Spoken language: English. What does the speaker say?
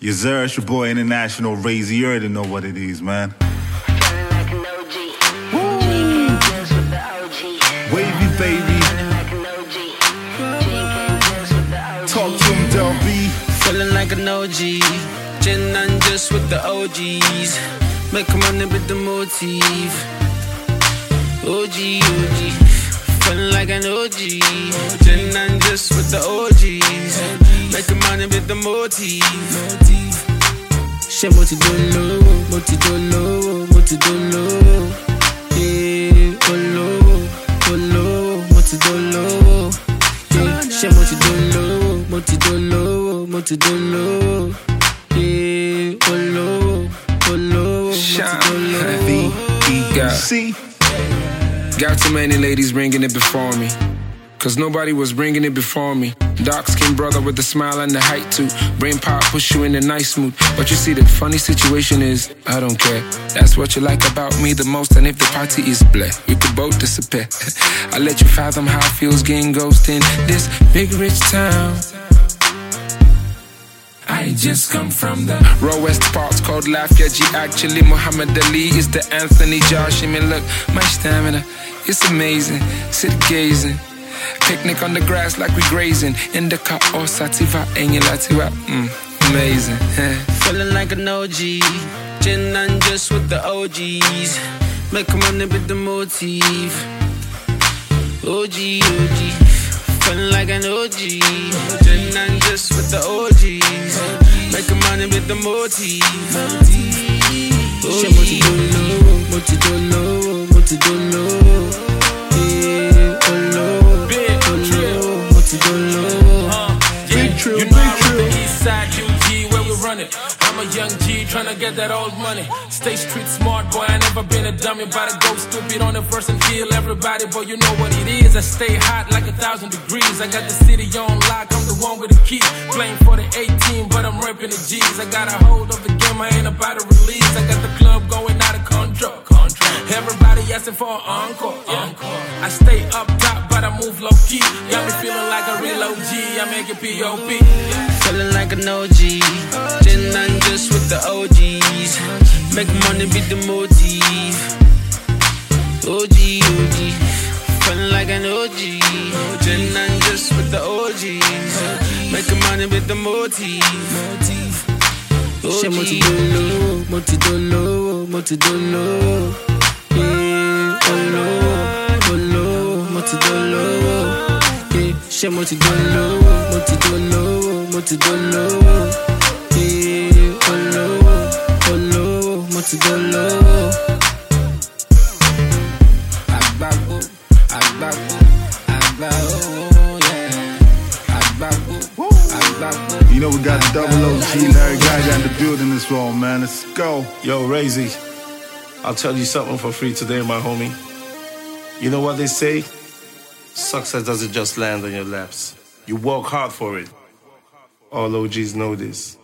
Yes, sir, it's your boy International Razy. You already know what it is, man. Feeling like an OG. Woo. G dance with the OG. Wavy, baby. Feeling like an OG. G dance with the OG. Talk to him, Del B. Feeling like an OG. Gin and just with the OGs. Make money with the motif. OG. Feeling like an OG. Gin and just with the OGs. Make money with the motif. She moti dolo. Yeah, olo, moti dolo. Yeah, she moti dolo. Yeah, olo, moti dolo. See? Got too many ladies bringing it before me, cause nobody was bringing it before me. Dark skinned brother with the smile and the height too. Brain power push you in a nice mood. But you see the funny situation is, I don't care. That's what you like about me the most. And if the party is black, we could both disappear. I let you fathom how it feels getting ghosted in this big rich town. I just come from the raw west parts called Lafayette. Actually, Muhammad Ali is the Anthony Josh. I mean, look, my stamina, it's amazing. Sit gazing, picnic on the grass like we grazing. In the car, oh, sativa, latiwa. Amazing. Feeling like an OG. Gin and just with the OGs. Make money with the motif. OG. Feeling like an OG. Gin and just with the OGs. Make money with the motif. She moti dolo. Yeah, olo, moti dolo. Big true, you know I'm on the east side, UG, where we run it. I'm a young G, tryna get that old money. Stay street smart, boy, I never been a dummy. About to go stupid on the verse and kill everybody, boy, you know what it is. I stay hot like 1,000 degrees. I got the city on lock, I'm the one with the key. Playing for the 18, but I'm repping the G's. I got a hold of the game, I ain't about to release. I got the club going out of control. Everybody asking for an encore. I stay up top, but I move low key. Got me feeling like a real OG, I make it P.O.P. Feeling like an OG. Gin and just with the OGs. Make money with the motif. OG. Feeling like an OG. Gin and just with the OGs. Make money with the motif. She moti dolo. Yeah, olo, moti dolo. Yeah, she moti dolo. Yeah, olo, moti dolo. You know we got the double OG Larry Gaga in the building this one, man. Let's go. Yo, Razy, I'll tell you something for free today, my homie. You know what they say? Success doesn't just land on your laps. You work hard for it. All OGs know this.